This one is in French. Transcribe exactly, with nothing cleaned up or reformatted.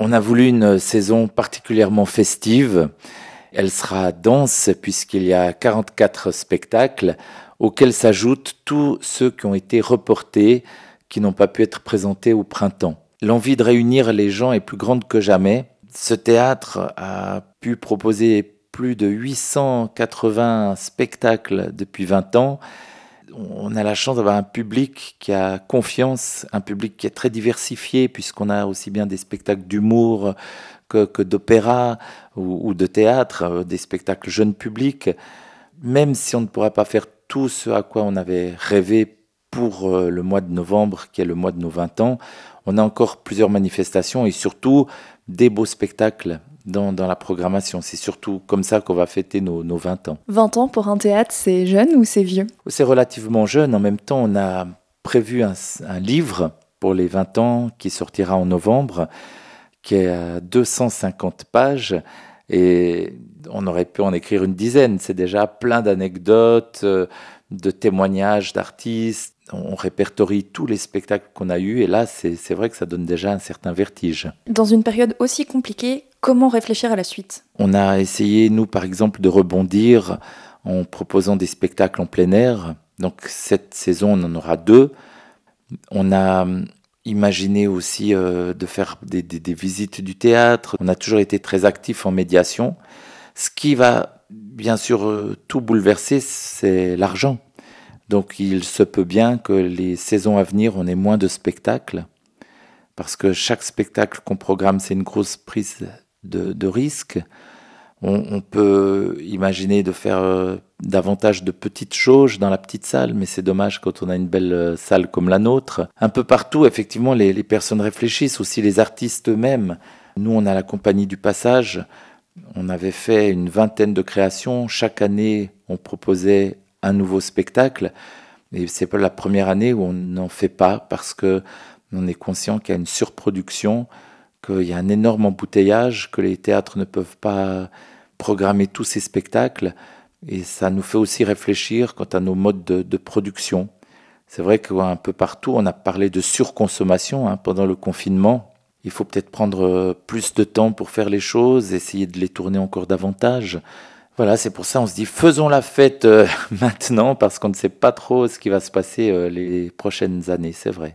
On a voulu une saison particulièrement festive. Elle sera dense puisqu'il y a quarante-quatre spectacles auxquels s'ajoutent tous ceux qui ont été reportés, qui n'ont pas pu être présentés au printemps. L'envie de réunir les gens est plus grande que jamais. Ce théâtre a pu proposer plus de huit cent quatre-vingts spectacles depuis vingt ans. On a la chance d'avoir un public qui a confiance, un public qui est très diversifié, puisqu'on a aussi bien des spectacles d'humour que, que d'opéra ou, ou de théâtre, des spectacles jeunes publics. Même si on ne pourra pas faire tout ce à quoi on avait rêvé pour le mois de novembre, qui est le mois de nos vingt ans, on a encore plusieurs manifestations et surtout des beaux spectacles dans, dans la programmation. C'est surtout comme ça qu'on va fêter nos, nos vingt ans. vingt ans pour un théâtre, c'est jeune ou c'est vieux ? C'est relativement jeune. En même temps, on a prévu un, un livre pour les vingt ans qui sortira en novembre, qui est à deux cent cinquante pages. Et on aurait pu en écrire une dizaine. C'est déjà plein d'anecdotes, de témoignages d'artistes. On répertorie tous les spectacles qu'on a eus. Et là, c'est, c'est vrai que ça donne déjà un certain vertige. Dans une période aussi compliquée, comment réfléchir à la suite ? On a essayé, nous, par exemple, de rebondir en proposant des spectacles en plein air. Donc, cette saison, on en aura deux. On a imaginé aussi euh, de faire des, des, des visites du théâtre. On a toujours été très actifs en médiation. Ce qui va, bien sûr, euh, tout bouleverser, c'est l'argent. Donc, il se peut bien que les saisons à venir, on ait moins de spectacles. Parce que chaque spectacle qu'on programme, c'est une grosse prise de, de risque. On, on peut imaginer de faire euh, davantage de petites jauges dans la petite salle, mais c'est dommage quand on a une belle euh, salle comme la nôtre. Un peu partout, effectivement, les, les personnes réfléchissent, aussi les artistes eux-mêmes. Nous, on a la Compagnie du Passage. On avait fait une vingtaine de créations. Chaque année, on proposait un nouveau spectacle. Et c'est pas la première année où on n'en fait pas parce que on est conscient qu'il y a une surproduction, qu'il y a un énorme embouteillage, que les théâtres ne peuvent pas programmer tous ces spectacles. Et ça nous fait aussi réfléchir quant à nos modes de, de production. C'est vrai qu'un peu partout, on a parlé de surconsommation hein, pendant le confinement. Il faut peut-être prendre plus de temps pour faire les choses, essayer de les tourner encore davantage. Voilà, c'est pour ça on se dit faisons la fête euh, maintenant parce qu'on ne sait pas trop ce qui va se passer euh, les prochaines années, c'est vrai.